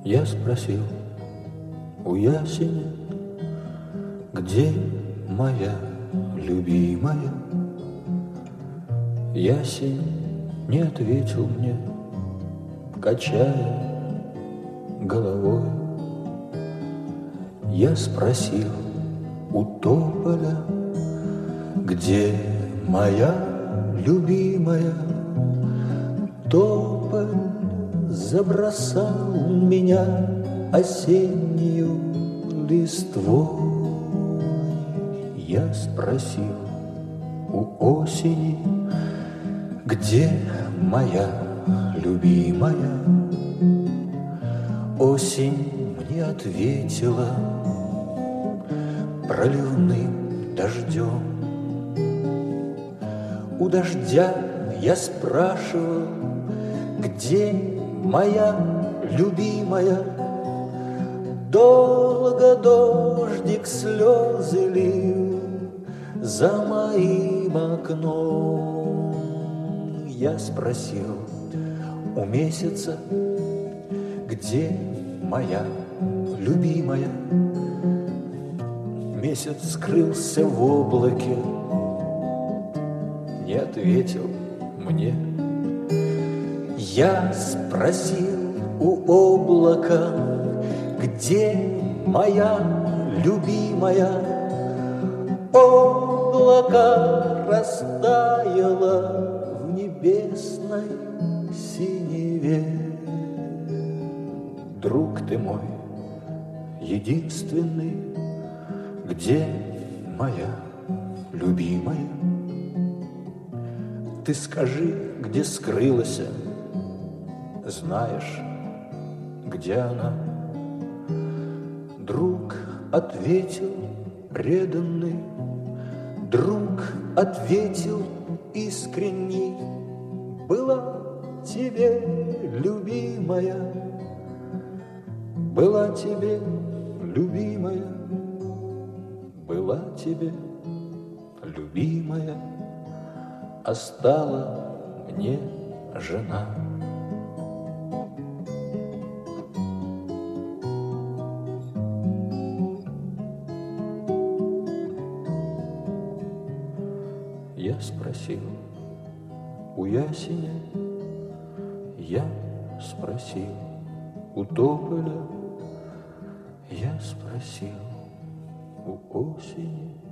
Я спросил у ясеня, где моя любимая? Ясень не ответил мне, качая головой. Я спросил у тополя, где моя любимая? Тополь забросал меня осеннюю листвой. Я спросил у осени, где моя любимая? Осень мне ответила проливным дождем. У дождя я спрашивал, где моя любимая? Долго дождик слезы лил за моим окном. Я спросил у месяца, где моя любимая? Месяц скрылся в облаке, не ответил мне. Я спросил у облака, где моя любимая? Облако растаяло в небесной синеве. Друг ты мой единственный, где моя любимая? Ты скажи, где скрылась, знаешь, где она? Друг ответил преданный, друг ответил искренний: была тебе любимая, была тебе любимая, была тебе любимая, а стала мне жена. Я спросил у ясеня, я спросил у тополя, я спросил у осени.